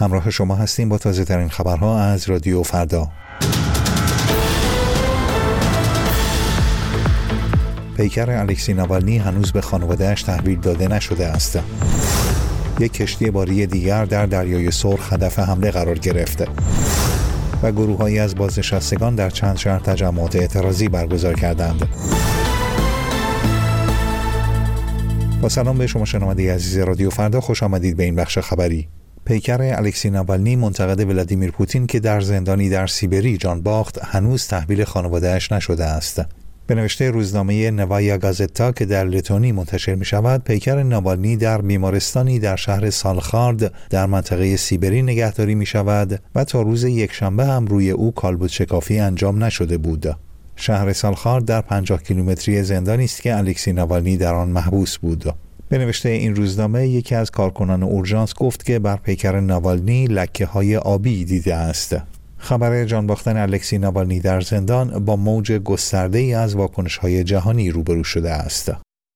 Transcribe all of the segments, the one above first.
همراه شما هستیم با تازه ترین خبرها از رادیو فردا. پیکر الکسی ناوالنی هنوز به خانواده‌اش تحویل داده نشده است. یک کشتی باری دیگر در دریای سرخ هدف حمله قرار گرفته و گروه‌هایی از بازنشستگان در چند شهر تجمعات اعتراضی برگزار کردند. با سلام به شما شنونده عزیز رادیو فردا، خوش آمدید به این بخش خبری. پیکر الکسی ناوالنی منتقد ولادیمیر پوتین که در زندانی در سیبری جان باخت هنوز تحویل خانواده‌اش نشده است. به نوشته روزنامه نوایا گازتا که در لتونی منتشر می شود، پیکر ناوالنی در بیمارستانی در شهر سالخارد در منطقه سیبری نگهداری می شود و تا روز یکشنبه هم روی او کالبد شکافی انجام نشده بود. شهر سالخارد در 50 کیلومتری زندانی است که الکسی ناوالنی در آن محبوس بود. به نوشته این روزنامه یکی از کارکنان اورژانس گفت که بر پیکر ناوالنی لکه‌های آبی دیده است. خبر جان باختن الکسی ناوالنی در زندان با موج گسترده‌ای از واکنش‌های جهانی روبرو شده است.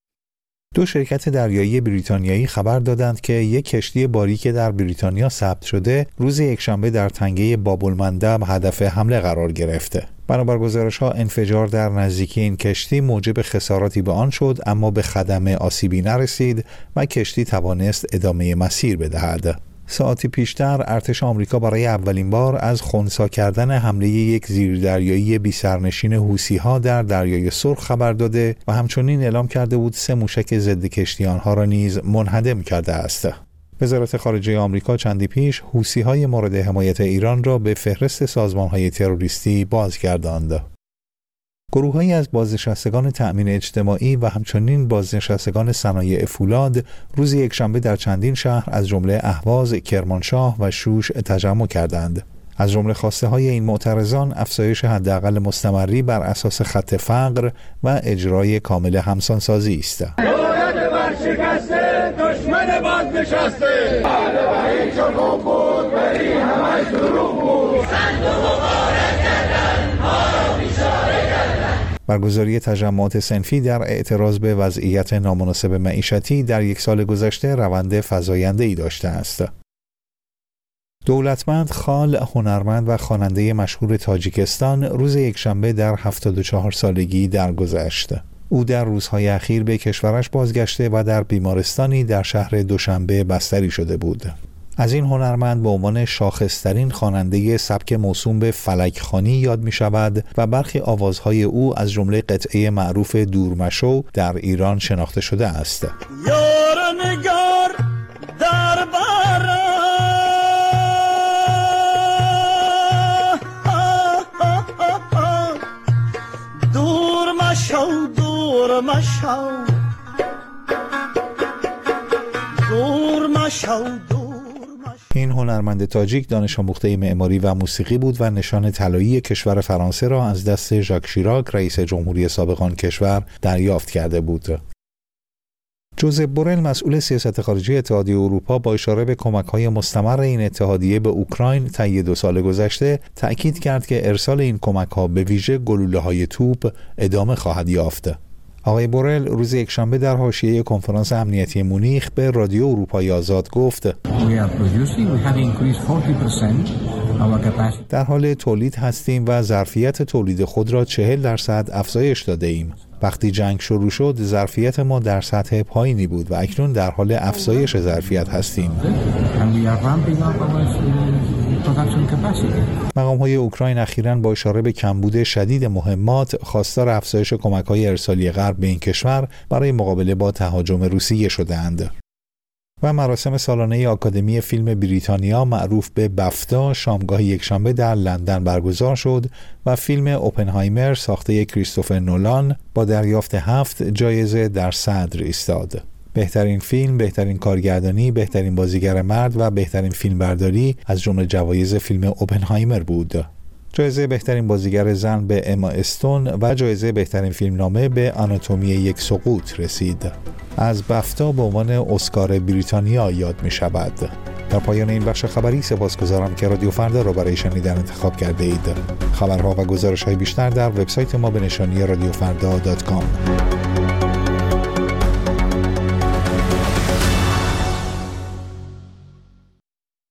دو شرکت دریایی بریتانیایی خبر دادند که یک کشتی باری که در بریتانیا ثبت شده روز یکشنبه در تنگه باب‌المندب هدف حمله قرار گرفته. بنابر گزارش‌ها انفجار در نزدیکی این کشتی موجب خساراتی به آن شد، اما به خدمه آسیبی نرسید و کشتی توانست ادامه مسیر بدهد. ساعتی پیشتر ارتش آمریکا برای اولین بار از خنثی کردن حمله یک زیردریایی بی‌سرنشین حوثی‌ها در دریای سرخ خبر داده و همچنین اعلام کرده بود 3 موشک ضد کشتی آنها را نیز منهدم کرده است. وزارت خارجه آمریکا چندی پیش حوثی‌های مورد حمایت ایران را به فهرست سازمان‌های تروریستی بازگرداند. گروه‌هایی از بازنشستگان تأمین اجتماعی و همچنین بازنشستگان صنایع فولاد روز یکشنبه در چندین شهر از جمله اهواز، کرمانشاه و شوش تجمع کردند. از جمله خواسته‌های این معترضان افزایش حداقل مستمری بر اساس خط فقر و اجرای کامل همسانسازی است. دولت برشکسته، دشمن بازنشسته، بعد چون خوب بود بری همش دروغ بود، صندوق مبارک کردن ما را بیچاره کردن. برگزاری تجمعات صنفی در اعتراض به وضعیت نامناسب معیشتی در یک سال گذشته روند فزاینده‌ای داشته است. دولتمند خال، هنرمند و خواننده مشهور تاجیکستان روز یکشنبه در 74 سالگی درگذشت. او در روزهای اخیر به کشورش بازگشته و در بیمارستانی در شهر دوشنبه بستری شده بود. از این هنرمند به عنوان شاخص‌ترین خواننده سبک موسوم به فلک‌خوانی یاد می شود و برخی آوازهای او از جمله قطعه معروف دورمشو در ایران شناخته شده است. یار نگار در بارا دورمشو دورمشو دورمشو. این هنرمند تاجیک دانش آموخته معماری و موسیقی بود و نشان طلایی کشور فرانسه را از دست ژاک شیراک رئیس جمهوری سابق آن کشور دریافت کرده بود. جوزپ بورل مسئول سیاست خارجی اتحادیه اروپا با اشاره به کمک‌های مستمر این اتحادیه به اوکراین طی 2 سال گذشته تأکید کرد که ارسال این کمک‌ها به ویژه گلوله‌های توپ ادامه خواهد یافت. آقای بورل روز یکشنبه در حاشیه کنفرانس امنیتی مونیخ به رادیو اروپای آزاد گفت در حال تولید هستیم و ظرفیت تولید خود را 40% افزایش داده ایم. وقتی جنگ شروع شد ظرفیت ما در سطح پایینی بود و اکنون در حال افزایش ظرفیت هستیم. مقام‌های اوکراین اخیراً با اشاره به کمبود شدید مهمات خواستار افزایش کمک‌های ارسالی غرب به این کشور برای مقابله با تهاجم روسیه شده‌اند. و مراسم سالانه آکادمی فیلم بریتانیا معروف به بفتا شامگاه یکشنبه در لندن برگزار شد و فیلم اوپنهایمر ساخته کریستوفر نولان با دریافت 7 جایزه در صدر ایستاد. بهترین فیلم، بهترین کارگردانی، بهترین بازیگر مرد و بهترین فیلمبرداری از جمله جوایز فیلم اوپنهایمر بود. جایزه بهترین بازیگر زن به اما استون و جایزه بهترین فیلمنامه به آناتومی یک سقوط رسید. از بفتا به عنوان اسکار بریتانیا یاد می شود. در پایان این بخش خبری سپاسگزارم که رادیو فردا را برای شنیدن انتخاب کرده اید. خبرها و گزارش‌های بیشتر در وبسایت ما به نشانی radiofrda.com.